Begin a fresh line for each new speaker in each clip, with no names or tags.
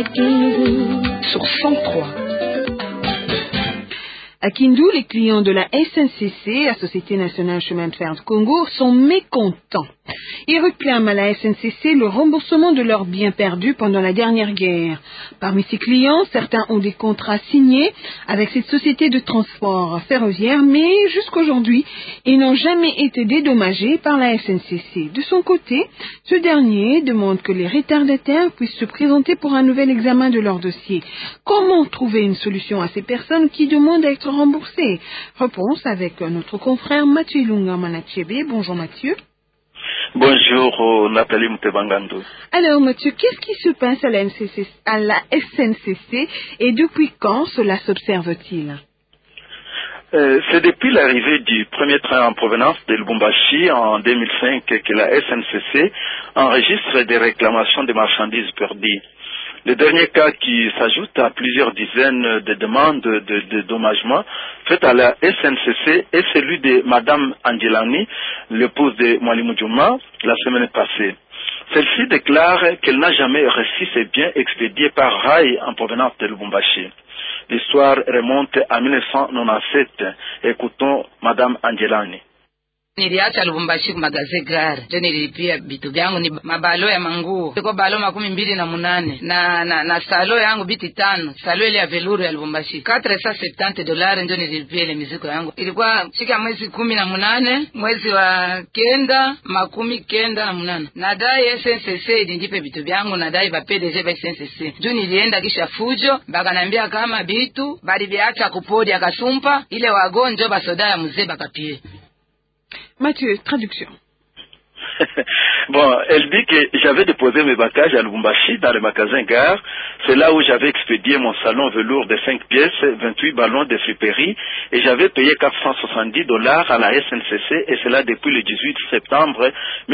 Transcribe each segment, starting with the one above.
à Kindu sur 103. À Kindu, les clients de la SNCC, la Société nationale chemin de fer du Congo, sont mécontents. Ils réclament à la SNCC le remboursement de leurs biens perdus pendant la dernière guerre. Parmi ces clients, certains ont des contrats signés avec cette société de transport ferroviaire, mais jusqu'aujourd'hui, ils n'ont jamais été dédommagés par la SNCC. De son côté, ce dernier demande que les retardataires puissent se présenter pour un nouvel examen de leur dossier. Comment trouver une solution à ces personnes qui demandent à être remboursées? Réponse avec notre confrère Mathieu Lunga Manachebe. Bonjour Mathieu.
Bonjour Nathalie Moutebangando.
Alors Mathieu, qu'est-ce qui se passe à la SNCC et depuis quand cela s'observe-t-il?
C'est depuis l'arrivée du premier train en provenance de Lubumbashi en 2005 que la SNCC enregistre des réclamations de marchandises perdues. Le dernier cas qui s'ajoute à plusieurs dizaines de demandes de dédommagement faites à la SNCC est celui de Madame Angelani, l'épouse de Mwalimu Djouma, la semaine passée. Celle-ci déclare qu'elle n'a jamais reçu ses biens expédiés par rail en provenance de Lubumbashi. L'histoire remonte à 1997. Écoutons Madame Angelani.
Niliacha Lubumbashi kumagaze gari ndio nilipia vitu vyangu ni mabalo ya manguo iko balo 28 na salo yangu biti 5 salo ile ya veluru ya Lubumbashi $470 ndio nilipia ile mizigo yangu. Ilikuwa shika mwezi 18 mwezi wa kenda 98 nadai SNCC ndipe vitu vyangu nadai ba PDG ba SNCC ndio nilienda kisha fujo bakanambia kama bitu bali biacha kupodi akasumpa ile wagonjo basoda ya mzee bakapie.
Mathieu, traduction.
Bon, elle dit que j'avais déposé mes bagages à Lubumbashi dans le magasin Gare. C'est là où j'avais expédié mon salon velours de 5 pièces, 28 ballons de friperie et j'avais payé $470 à la SNCC et cela depuis le 18 septembre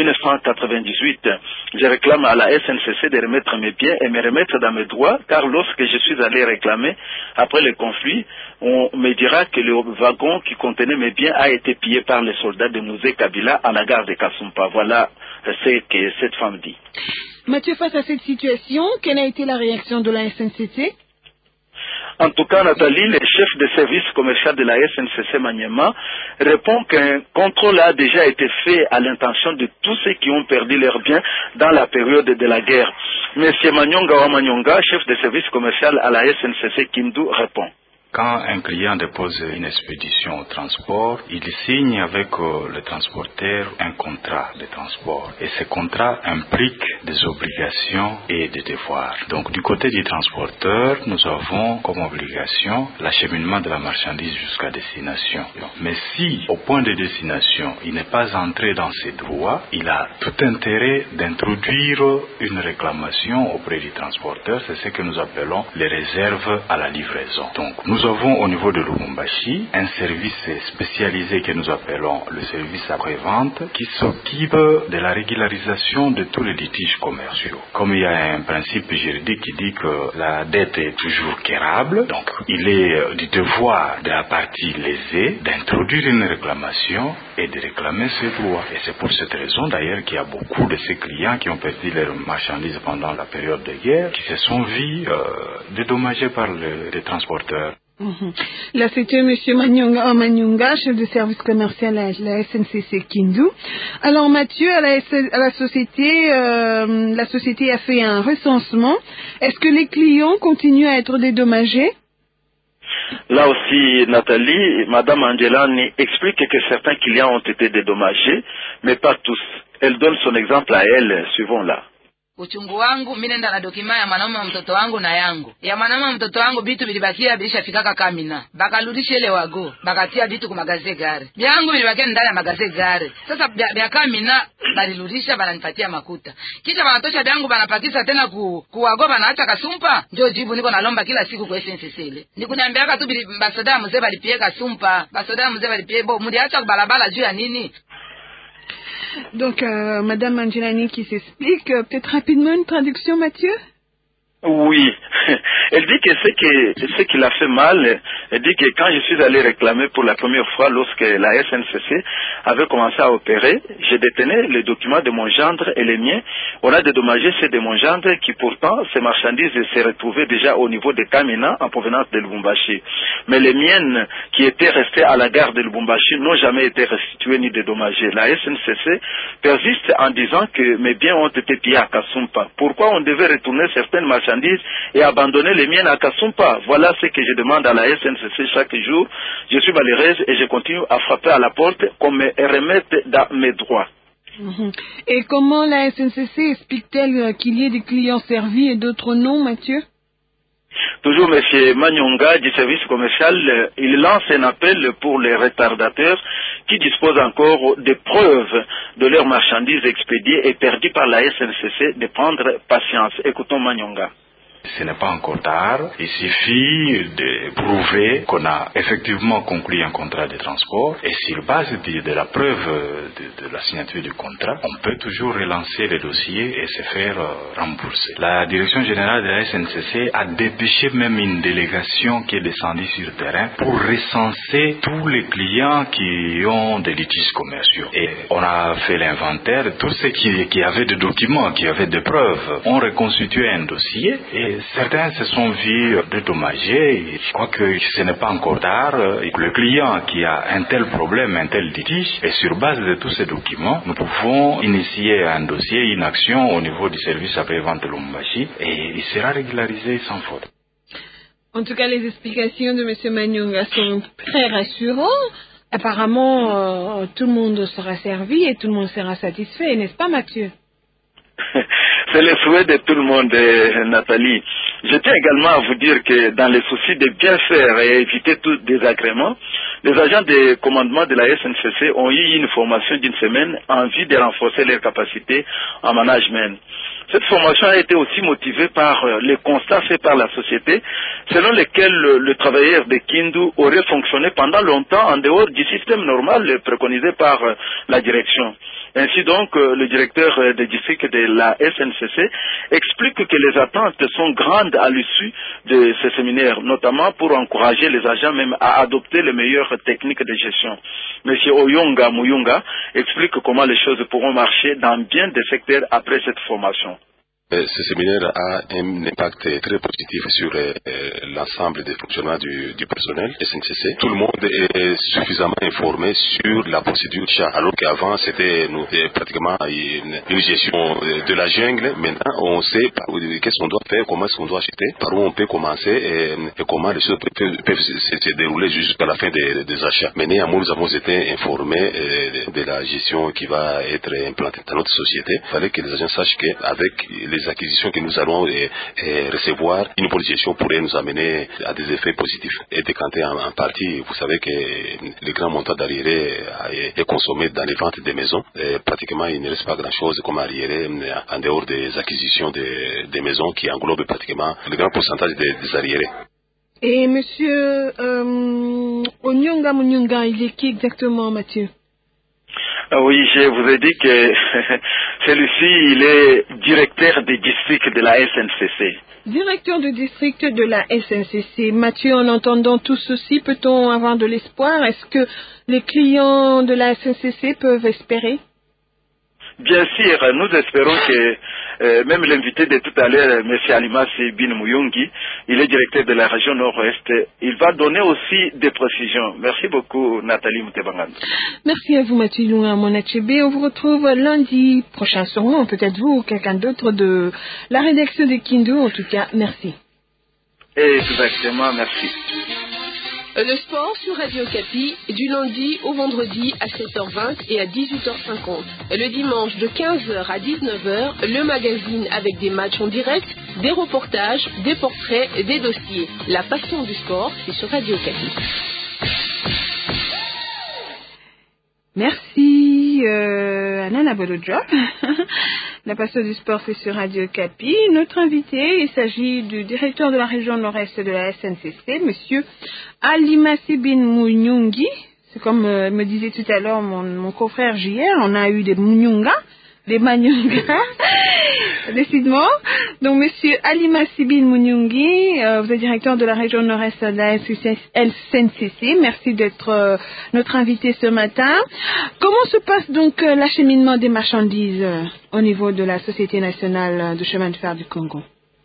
1998. Je réclame à la SNCC de remettre mes biens et me remettre dans mes droits car lorsque je suis allé réclamer après le conflit, on me dira que le wagon qui contenait mes biens a été pillé par les soldats de Mouzé Kabila à la gare de Kasumpa. Voilà ce que cette femme dit.
Mathieu, face à cette situation, quelle a été la réaction de la SNCC?
En tout cas, Nathalie, le chef de service commercial de la SNCC Maniema répond qu'un contrôle a déjà été fait à l'intention de tous ceux qui ont perdu leurs biens dans la période de la guerre. Monsieur Manyonga Wamanyonga, chef de service commercial à la SNCC Kindu, répond.
Quand un client dépose une expédition au transport, il signe avec le transporteur un contrat de transport. Et ce contrat implique des obligations et des devoirs. Donc du côté du transporteur, nous avons comme obligation l'acheminement de la marchandise jusqu'à destination. Mais si, au point de destination, il n'est pas entré dans ses droits, il a tout intérêt d'introduire une réclamation auprès du transporteur. C'est ce que nous appelons les réserves à la livraison. Donc nous avons au niveau de Lubumbashi un service spécialisé que nous appelons le service après-vente qui s'occupe de la régularisation de tous les litiges commerciaux. Comme il y a un principe juridique qui dit que la dette est toujours quérable, donc il est du devoir de la partie lésée d'introduire une réclamation et de réclamer ses droits. Et c'est pour cette raison d'ailleurs qu'il y a beaucoup de ces clients qui ont perdu leurs marchandises pendant la période de guerre, qui se sont vus dédommagés par les transporteurs.
Là, c'était M. Manyonga, chef de service commercial à la SNCC Kindu. Alors, Mathieu, à la société a fait un recensement. Est-ce que les clients continuent à être dédommagés?
Là aussi, Nathalie, Madame Angelani explique que certains clients ont été dédommagés, mais pas tous. Elle donne son exemple à elle, suivons-la.
Uchungu wangu mimi nenda na dokima ya mwanaume mtoto wangu na yangu. Ya mwanaume mtoto wangu bitu bilibakia bilishafikaka kamina. Bakarudisha ile wago, bakatia bitu kumagaze gari. Yangu bilibakia ndani ya magaze gari. Sasa bya kamina balirudisha bananipatia makuta. Kisha banatosha byangu banapakisa tena kuwago banaacha kasumpa. Ndio jibu niko nalomba kila siku kwa SNCC ile. Nikuniambiaka tu basoda mzee balipie kasumpa. Basoda mzee balipie bo muliacha kubalabala juu ya nini?
Donc, Madame Angelani qui s'explique, peut-être rapidement une traduction, Mathieu?
Oui, elle dit que ce qui l'a fait mal, elle dit que quand je suis allé réclamer pour la première fois lorsque la SNCC avait commencé à opérer, je détenais les documents de mon gendre et les miens. On a dédommagé ceux de mon gendre qui pourtant, ces marchandises se retrouvaient déjà au niveau de Kamina en provenance de Lubumbashi. Mais les miennes qui étaient restées à la gare de Lubumbashi n'ont jamais été restituées ni dédommagées. La SNCC persiste en disant que mes biens ont été pillés à Kasumpa. Pourquoi on devait retourner certaines marchandises et abandonner les miennes à Kasumpa? Voilà ce que je demande à la SNCC chaque jour. Je suis malheureuse et je continue à frapper à la porte qu'on me remette dans mes droits.
Et comment la SNCC explique-t-elle qu'il y ait des clients servis et d'autres non, Mathieu?
Toujours M. Manyonga du service commercial, il lance un appel pour les retardateurs qui disposent encore des preuves de leurs marchandises expédiées et perdues par la SNCC de prendre patience. Écoutons Manyonga.
Ce n'est pas encore tard, il suffit de prouver qu'on a effectivement conclu un contrat de transport et sur base de la preuve de la signature du contrat, on peut toujours relancer le dossier et se faire rembourser. La direction générale de la SNCC a dépêché même une délégation qui est descendue sur le terrain pour recenser tous les clients qui ont des litiges commerciaux. Et on a fait l'inventaire de tous ceux qui avaient des documents, qui avaient des preuves. On reconstitué un dossier et certains se sont vus dédommagés. Je crois que ce n'est pas encore tard. Le client qui a un tel problème, un tel litige, et sur base de tous ces documents, nous pouvons initier un dossier, une action au niveau du service après-vente de Lubumbashi et il sera régularisé sans faute.
En tout cas, les explications de M. Manyonga sont très rassurantes. Apparemment, tout le monde sera servi et tout le monde sera satisfait, n'est-ce pas, Mathieu?
C'est le souhait de tout le monde, Nathalie. Je tiens également à vous dire que dans les soucis de bien faire et éviter tout désagrément, les agents de commandement de la SNCC ont eu une formation d'une semaine en vue de renforcer leurs capacités en management. Cette formation a été aussi motivée par les constats faits par la société, selon lesquels le travailleur de Kindu aurait fonctionné pendant longtemps en dehors du système normal préconisé par la direction. Ainsi donc, le directeur des districts de la SNCC explique que les attentes sont grandes à l'issue de ce séminaire, notamment pour encourager les agents même à adopter les meilleures techniques de gestion. Monsieur Oyonga Muyunga explique comment les choses pourront marcher dans bien des secteurs après cette formation.
Ce séminaire a un impact très positif sur l'ensemble des fonctionnements du personnel SNCC. Tout le monde est suffisamment informé sur la procédure chat, alors qu'avant c'était pratiquement une gestion de la jungle. Maintenant on sait qu'est-ce qu'on doit faire, comment est-ce qu'on doit acheter, par où on peut commencer et comment les choses peuvent se dérouler jusqu'à la fin des achats. Mais néanmoins nous avons été informés de la gestion qui va être implantée dans notre société. Il fallait que les agents sachent qu'avec les acquisitions que nous allons recevoir, une bonne gestion pourrait nous amener à des effets positifs et décanter en partie. Vous savez que le grand montant d'arriérés est consommé dans les ventes des maisons. Pratiquement, il ne reste pas grand-chose comme arriérés en dehors des acquisitions des maisons qui englobent pratiquement le grand pourcentage des arriérés.
Et monsieur Onyonga Munyunga, il est qui exactement, Mathieu?
Oui, je vous ai dit que celui-ci, il est directeur des districts de la SNCC.
Directeur de district de la SNCC. Mathieu, en entendant tout ceci, peut-on avoir de l'espoir? Est-ce que les clients de la SNCC peuvent espérer?
Bien sûr, nous espérons que même l'invité de tout à l'heure, M. Alimasi Bin Muyungi, il est directeur de la région nord-ouest, il va donner aussi des précisions. Merci beaucoup, Nathalie Moutebangan.
Merci à vous, Mathieu Lunga Monachebe. On vous retrouve lundi prochain sûrement, peut-être vous ou quelqu'un d'autre de la rédaction de Kindu. En tout cas, merci.
Exactement, merci.
Le sport sur Radio Kapi, du lundi au vendredi à 7h20 et à 18h50. Le dimanche de 15h à 19h, le magazine avec des matchs en direct, des reportages, des portraits, des dossiers. La passion du sport, c'est sur Radio Kapi.
Merci, Anna Bolodjob. La passion du sport, c'est sur Radio Kapi. Notre invité, il s'agit du directeur de la région nord-est de la SNCC, monsieur Alimasi Bin Muyungi. C'est comme me disait tout à l'heure mon confrère JR, on a eu des Munyunga les Manyunga, décidément. Donc, Monsieur Alima Sibyl Munyungi, vous êtes directeur de la région nord-est de la SNCC. Merci d'être notre invité ce matin. Comment se passe donc l'acheminement des marchandises au niveau de la Société nationale de chemin de fer du Congo?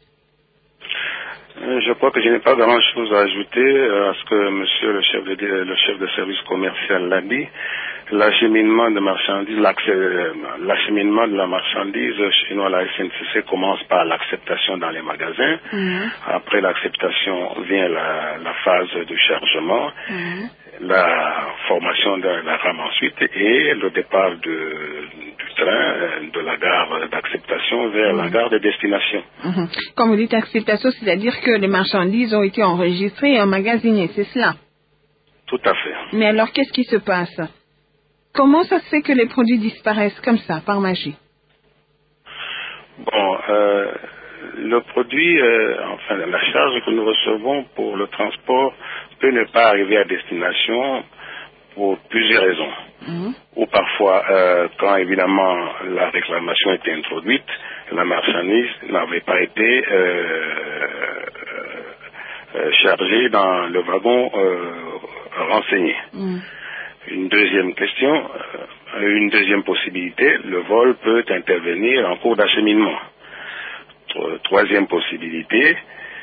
Je crois que je n'ai pas grand-chose à ajouter à ce que monsieur le chef de service commercial l'a dit. L'acheminement de marchandises, l'acheminement de la marchandise chez nous à la SNCC commence par l'acceptation dans les magasins. Après l'acceptation vient la phase de chargement, la formation de la rame ensuite et le départ du train de la gare d'acceptation vers la gare de destination.
Quand vous dites acceptation, c'est-à-dire que les marchandises ont été enregistrées et emmagasinées, c'est cela?
Tout à fait.
Mais alors, qu'est-ce qui se passe? Comment ça se fait que les produits disparaissent comme ça, par magie?
Bon, le produit, enfin la charge que nous recevons pour le transport peut ne pas arriver à destination pour plusieurs raisons. Ou parfois, quand évidemment la réclamation était introduite, la marchandise n'avait pas été chargée dans le wagon renseigné. Une deuxième question, une deuxième possibilité, le vol peut intervenir en cours d'acheminement. Troisième possibilité,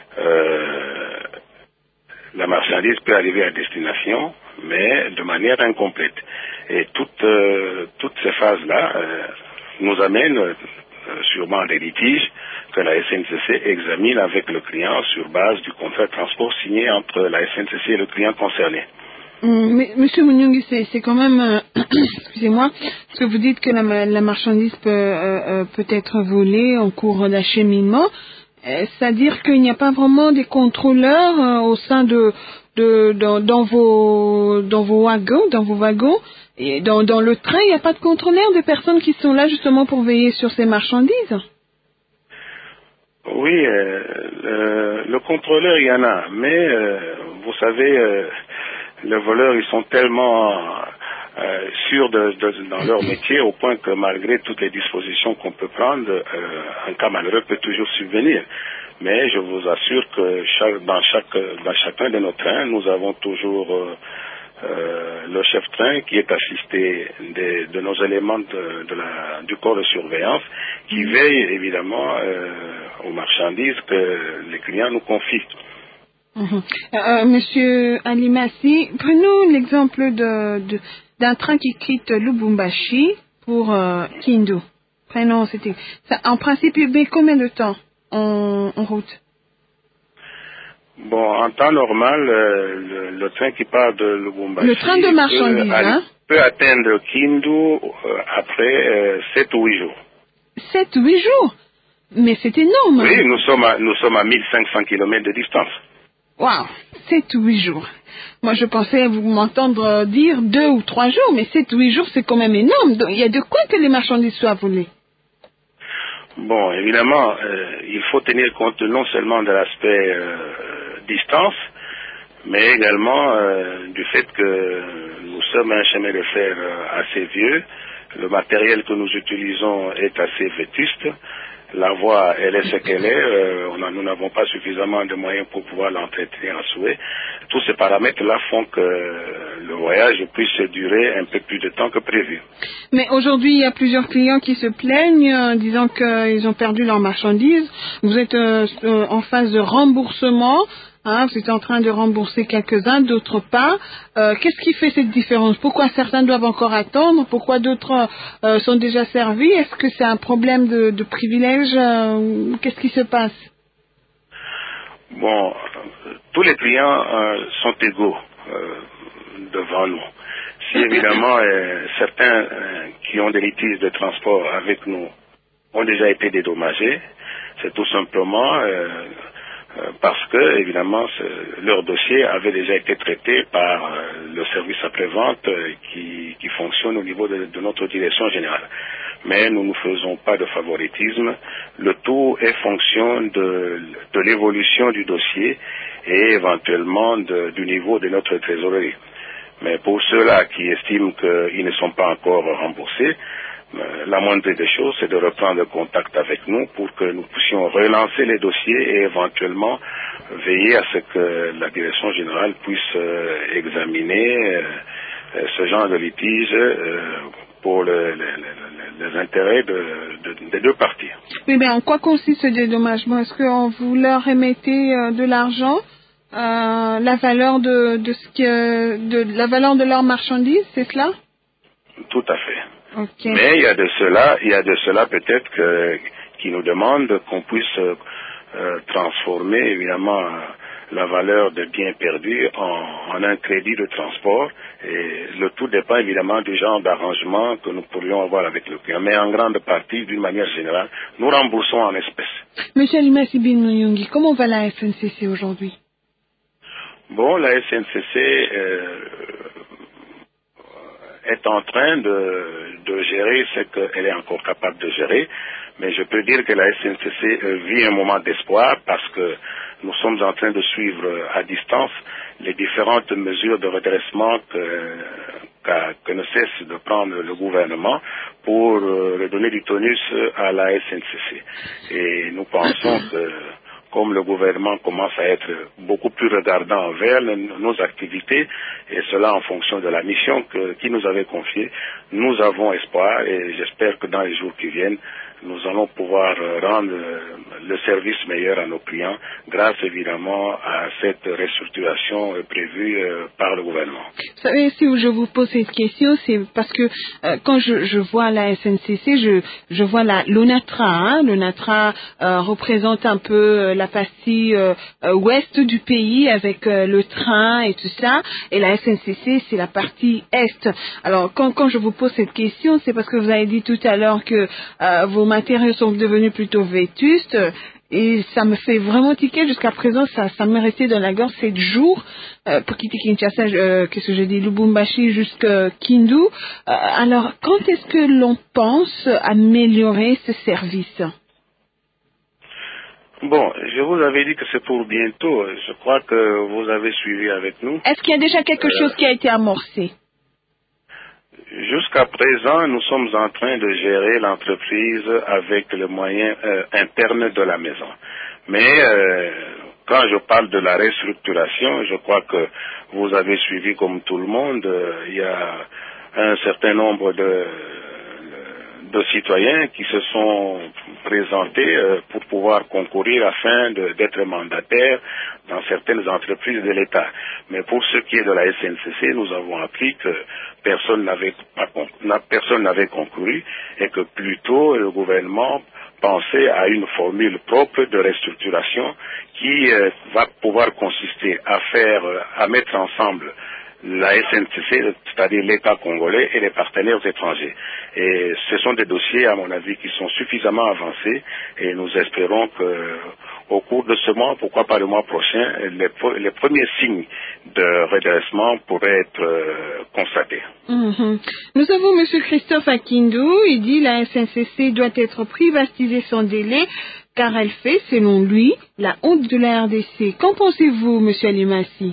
la marchandise peut arriver à destination, mais de manière incomplète. Et toutes ces phases-là nous amènent sûrement à des litiges que la SNCC examine avec le client sur base du contrat de transport signé entre la SNCC et le client concerné.
Mais, Monsieur Munyungi, c'est quand même, excusez-moi, parce que vous dites que la marchandise peut être volée en cours d'acheminement, c'est-à-dire qu'il n'y a pas vraiment des contrôleurs au sein dans vos wagons, et dans le train, il n'y a pas de contrôleurs, de personnes qui sont là justement pour veiller sur ces marchandises?
Oui, le contrôleur, il y en a, mais vous savez, les voleurs, ils sont tellement sûrs dans leur métier au point que malgré toutes les dispositions qu'on peut prendre, un cas malheureux peut toujours subvenir. Mais je vous assure que dans chacun de nos trains, nous avons toujours le chef-train qui est assisté de nos éléments du corps de surveillance qui veille évidemment aux marchandises que les clients nous confient.
Monsieur Alimassi, prenons l'exemple d'un train qui quitte Lubumbashi pour Kindu. Prenons, en principe, il met combien de temps en route?
Bon, en temps normal, le train qui part de Lubumbashi...
Le train de marchandises,
peut atteindre Kindu après 7 ou 8 jours.
7 ou 8 jours? Mais c'est énorme.
Oui, nous sommes à 1500 km de distance.
Waouh, 7 ou 8 jours. Moi, je pensais vous m'entendre dire 2 ou 3 jours, mais 7 ou 8 jours, c'est quand même énorme. Donc, il y a de quoi que les marchandises soient volées.
Bon, évidemment, il faut tenir compte non seulement de l'aspect distance, mais également du fait que nous sommes un chemin de fer assez vieux. Le matériel que nous utilisons est assez vétuste. La voie, elle est ce qu'elle est. Nous n'avons pas suffisamment de moyens pour pouvoir l'entretenir à souhait. Tous ces paramètres-là font que le voyage puisse durer un peu plus de temps que prévu.
Mais aujourd'hui, il y a plusieurs clients qui se plaignent, disant qu'ils ont perdu leurs marchandises. Vous êtes en phase de remboursement. Vous êtes en train de rembourser quelques-uns, d'autres pas. Qu'est-ce qui fait cette différence? Pourquoi certains doivent encore attendre? Pourquoi d'autres sont déjà servis? Est-ce que c'est un problème de privilège? Qu'est-ce qui se passe?
Bon, tous les clients sont égaux devant nous. Si évidemment certains qui ont des litiges de transport avec nous ont déjà été dédommagés, c'est tout simplement... parce que, évidemment, leur dossier avait déjà été traité par le service après-vente qui fonctionne au niveau de notre direction générale. Mais nous ne faisons pas de favoritisme. Le tout est fonction de l'évolution du dossier et éventuellement du niveau de notre trésorerie. Mais pour ceux-là qui estiment qu'ils ne sont pas encore remboursés, la moindre des choses, c'est de reprendre contact avec nous pour que nous puissions relancer les dossiers et éventuellement veiller à ce que la direction générale puisse examiner ce genre de litige pour les intérêts des deux parties.
Oui, mais en quoi consiste ce dédommagement? Est-ce qu'on vous leur remettez de l'argent, la valeur la valeur de leur marchandise, c'est cela?
Tout à fait.
Okay.
Mais il y a de cela peut-être qui nous demandent qu'on puisse transformer évidemment la valeur des biens perdus en un crédit de transport, et le tout dépend évidemment du genre d'arrangement que nous pourrions avoir avec le client. Mais en grande partie, d'une manière générale, nous remboursons en espèces.
Monsieur Alimasi Binounyongi, comment va la SNCC aujourd'hui?
Bon, la SNCC est en train de gérer ce qu'elle est encore capable de gérer, mais je peux dire que la SNCC vit un moment d'espoir parce que nous sommes en train de suivre à distance les différentes mesures de redressement que ne cesse de prendre le gouvernement pour redonner du tonus à la SNCC. Et nous pensons que comme le gouvernement commence à être beaucoup plus regardant envers nos activités, et cela en fonction de la mission qui nous avait confiée, nous avons espoir et j'espère que dans les jours qui viennent, nous allons pouvoir rendre le service meilleur à nos clients grâce évidemment à cette restructuration prévue par le gouvernement.
Vous savez, si je vous pose cette question, c'est parce que quand je vois la SNCC, je vois l'ONATRA. L'ONATRA représente un peu la partie ouest du pays avec le train et tout ça, et la SNCC, c'est la partie est. Alors, quand je vous pose cette question, c'est parce que vous avez dit tout à l'heure que vos matériaux sont devenus plutôt vétustes, et ça me fait vraiment tiquer. Jusqu'à présent, ça me restait dans la gorge 7 jours pour quitter Kinshasa, qu'est-ce que j'ai dit, Lubumbashi jusqu'à Kindu. Alors, quand est-ce que l'on pense améliorer ce service?
Bon, je vous avais dit que c'est pour bientôt. Je crois que vous avez suivi avec nous.
Est-ce qu'il y a déjà quelque chose qui a été amorcé?
Jusqu'à présent, nous sommes en train de gérer l'entreprise avec les moyens internes de la maison. Mais quand je parle de la restructuration, je crois que vous avez suivi comme tout le monde. Il y a un certain nombre de citoyens qui se sont présentés pour pouvoir concourir afin d'être mandataires dans certaines entreprises de l'État. Mais pour ce qui est de la SNCC, nous avons appris que personne n'avait concouru et que plutôt le gouvernement pensait à une formule propre de restructuration qui va pouvoir consister à mettre ensemble la SNCC, c'est-à-dire l'État congolais et les partenaires étrangers. Et ce sont des dossiers, à mon avis, qui sont suffisamment avancés et nous espérons que au cours de ce mois, pourquoi pas le mois prochain, les premiers signes de redressement pourraient être constatés.
Nous avons M. Christophe Akindou, il dit la SNCC doit être privatisée sans délai car elle fait, selon lui, la honte de la RDC. Qu'en pensez-vous, M. Alimasi?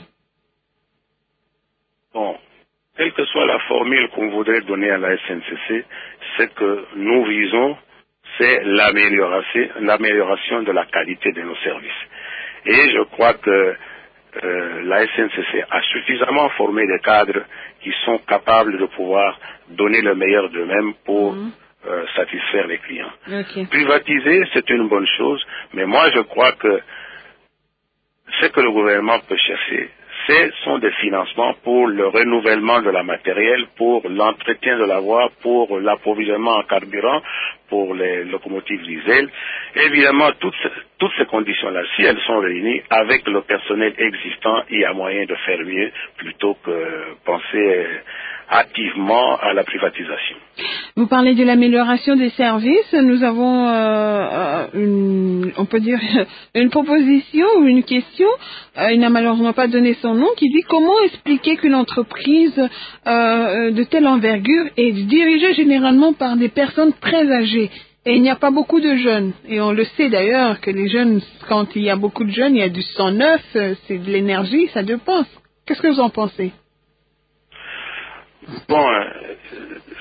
Bon, quelle que soit la formule qu'on voudrait donner à la SNCC, ce que nous visons, c'est l'amélioration de la qualité de nos services. Et je crois que la SNCC a suffisamment formé des cadres qui sont capables de pouvoir donner le meilleur d'eux-mêmes pour satisfaire les clients.
Okay.
Privatiser, c'est une bonne chose, mais moi je crois que ce que le gouvernement peut chercher, ce sont des financements pour le renouvellement de la matériel, pour l'entretien de la voie, pour l'approvisionnement en carburant, pour les locomotives diesel. Évidemment, toutes ces conditions-là, si elles sont réunies avec le personnel existant, il y a moyen de faire mieux plutôt que penser activement à la privatisation.
Vous parlez de l'amélioration des services. Nous avons, on peut dire, une proposition ou une question. Il n'a malheureusement pas donné son nom, qui dit comment expliquer qu'une entreprise de telle envergure est dirigée généralement par des personnes très âgées. Et il n'y a pas beaucoup de jeunes. Et on le sait d'ailleurs que les jeunes, quand il y a beaucoup de jeunes, il y a du sang neuf, c'est de l'énergie, ça dépense. Qu'est-ce que vous en pensez?
Bon,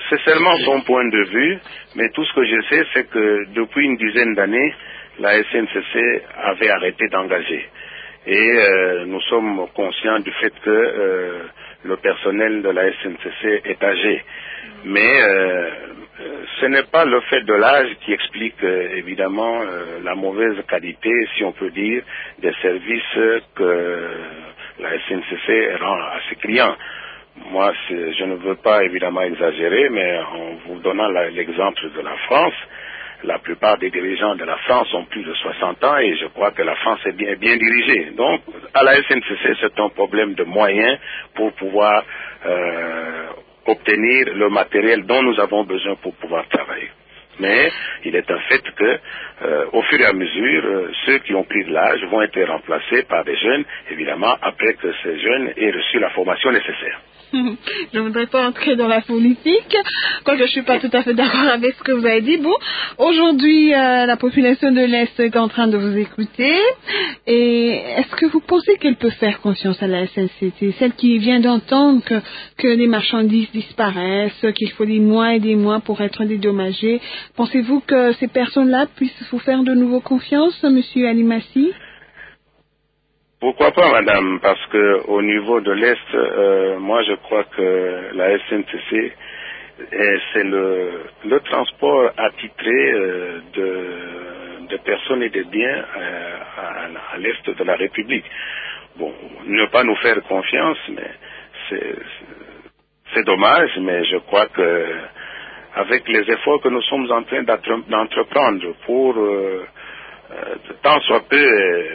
c'est seulement son point de vue, mais tout ce que je sais, c'est que depuis une dizaine d'années, la SNCC avait arrêté d'engager. Et nous sommes conscients du fait que le personnel de la SNCC est âgé. Mais ce n'est pas le fait de l'âge qui explique évidemment la mauvaise qualité, si on peut dire, des services que la SNCC rend à ses clients. Moi, je ne veux pas évidemment exagérer, mais en vous donnant l'exemple de la France, la plupart des dirigeants de la France ont plus de 60 ans et je crois que la France est bien dirigée. Donc, à la SNCC, c'est un problème de moyens pour pouvoir obtenir le matériel dont nous avons besoin pour pouvoir travailler. Mais il est un fait que, au fur et à mesure, ceux qui ont pris de l'âge vont être remplacés par des jeunes, évidemment, après que ces jeunes aient reçu la formation nécessaire.
Je ne voudrais pas entrer dans la politique, quoique je ne suis pas tout à fait d'accord avec ce que vous avez dit. Bon, aujourd'hui, la population de l'Est est en train de vous écouter. Et est-ce que vous pensez qu'elle peut faire confiance à la SNCC, celle qui vient d'entendre que les marchandises disparaissent, qu'il faut des mois et des mois pour être dédommagées? Pensez-vous que ces personnes-là puissent vous faire de nouveau confiance, Monsieur Ali Massi?
Pourquoi pas, madame, parce que au niveau de l'Est, moi je crois que la SNCC, c'est le transport attitré de personnes et de biens à l'Est de la République. Bon, ne pas nous faire confiance, mais c'est dommage, mais je crois que avec les efforts que nous sommes en train d'entreprendre pour tant soit peu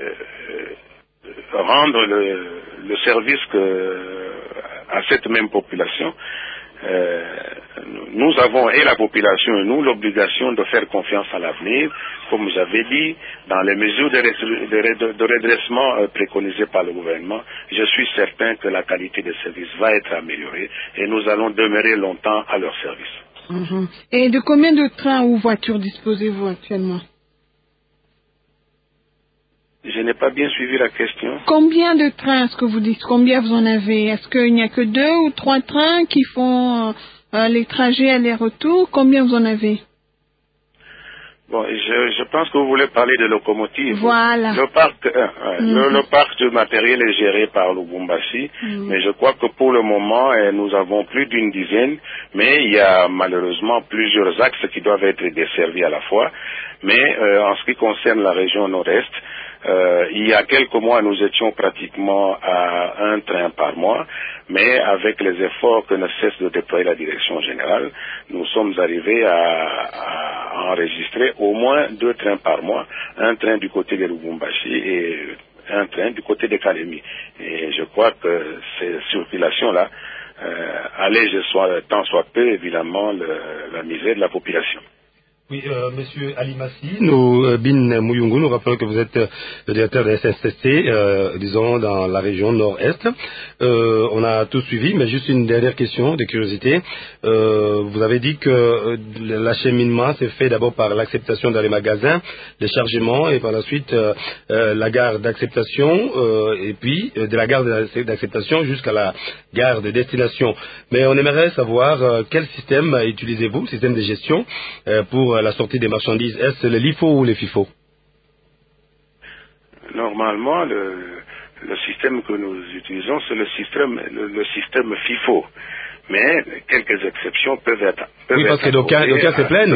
rendre le service à cette même population, nous avons, et la population et nous, l'obligation de faire confiance à l'avenir, comme j'avais dit, dans les mesures de redressement préconisées par le gouvernement. Je suis certain que la qualité des services va être améliorée et nous allons demeurer longtemps à leur service.
Mm-hmm. Et de combien de trains ou voitures disposez-vous actuellement?
Je n'ai pas bien suivi la question.
Combien de trains est-ce que vous dites? Combien vous en avez? Est-ce qu'il n'y a que 2 ou 3 trains qui font les trajets aller-retour? Combien vous en avez?
Bon, je pense que vous voulez parler de locomotives.
Voilà.
Le parc de matériel est géré par Lubumbashi, mais je crois que pour le moment, nous avons plus d'une dizaine, mais il y a malheureusement plusieurs axes qui doivent être desservis à la fois. Mais en ce qui concerne la région nord-est, il y a quelques mois, nous étions pratiquement à un train par mois, mais avec les efforts que ne cesse de déployer la direction générale, nous sommes arrivés à enregistrer au moins 2 trains par mois, un train du côté de Lubumbashi et un train du côté de Kalemi. Et je crois que ces circulations-là allègent tant soit peu, évidemment, la misère de la population.
Oui, Monsieur Ali Massi, Bin Mouyungu, nous rappelons que vous êtes le directeur de la SNCC, disons, dans la région nord-est. On a tout suivi, mais juste une dernière question de curiosité. Vous avez dit que l'acheminement s'est fait d'abord par l'acceptation dans les magasins, les chargements, et par la suite la gare d'acceptation, et puis de la gare d'acceptation jusqu'à la gare de destination. Mais on aimerait savoir quel système utilisez-vous, système de gestion, pour la sortie des marchandises. Est-ce le LIFO ou le FIFO?
Normalement, le système que nous utilisons, c'est le système FIFO. Mais quelques exceptions peuvent être.
Oui, parce que d'aucuns se plaignent.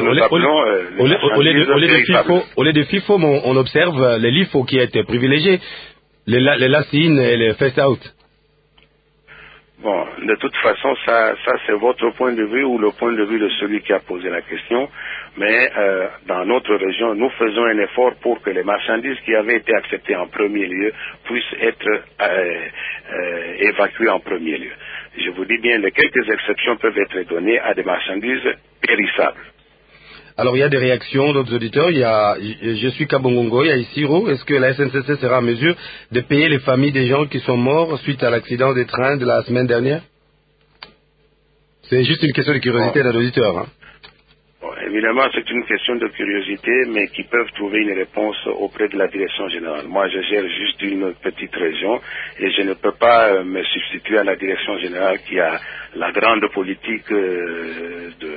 Au lieu de FIFO, on observe le LIFO qui est privilégié, les last-in et les first-out.
Bon, de toute façon, ça c'est votre point de vue ou le point de vue de celui qui a posé la question. Mais dans notre région, nous faisons un effort pour que les marchandises qui avaient été acceptées en premier lieu puissent être évacuées en premier lieu. Je vous dis bien, quelques exceptions peuvent être données à des marchandises périssables.
Alors, il y a des réactions d'autres auditeurs. Je suis Kabongongo, il y a Isiro. Est-ce que la SNCC sera en mesure de payer les familles des gens qui sont morts suite à l'accident des trains de la semaine dernière? C'est juste une question de curiosité d'un auditeur. Hein.
Bon, évidemment, c'est une question de curiosité, mais qui peuvent trouver une réponse auprès de la direction générale. Moi, je gère juste une petite région et je ne peux pas me substituer à la direction générale qui a la grande politique de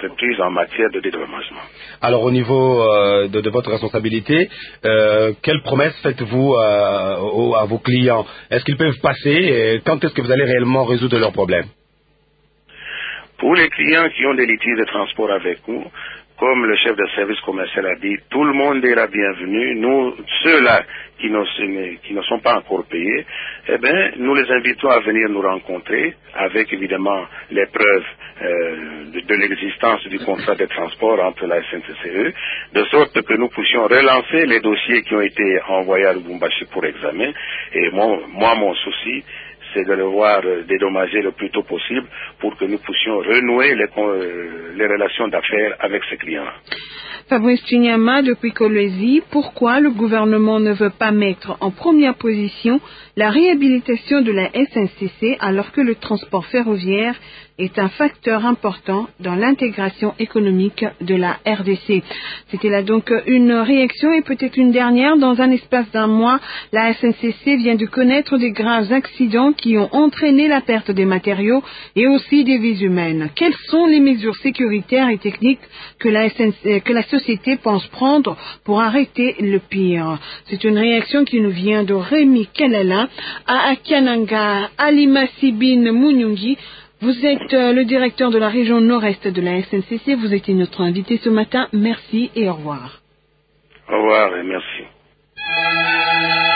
entreprises en matière de dédommagement.
Alors au niveau de votre responsabilité, quelles promesses faites-vous à vos clients? Est-ce qu'ils peuvent passer? Quand est-ce que vous allez réellement résoudre leurs problèmes?
Pour les clients qui ont des litiges de transport avec nous, comme le chef de service commercial a dit, tout le monde est la bienvenue. Nous, ceux-là qui ne sont pas encore payés, eh bien, nous les invitons à venir nous rencontrer avec évidemment les preuves de l'existence du contrat de transport entre la SNCCE, de sorte que nous puissions relancer les dossiers qui ont été envoyés à Lubumbashi pour examen. Et moi mon souci, c'est de le voir dédommager le plus tôt possible pour que nous puissions renouer les relations d'affaires avec ces clients-là.
Fabrice Chinyama, depuis Kolwezi, pourquoi le gouvernement ne veut pas mettre en première position la réhabilitation de la SNCC alors que le transport ferroviaire est un facteur important dans l'intégration économique de la RDC? C'était là donc une réaction et peut-être une dernière. Dans un espace d'un mois, la SNCC vient de connaître des graves accidents qui ont entraîné la perte des matériaux et aussi des vies humaines. Quelles sont les mesures sécuritaires et techniques que la société pense prendre pour arrêter le pire? C'est une réaction qui nous vient de Rémi Kalala à Akiananga. Alima Sibine Munyungi, vous êtes le directeur de la région nord-est de la SNCC. Vous étiez notre invité ce matin. Merci et au revoir.
Au revoir et merci.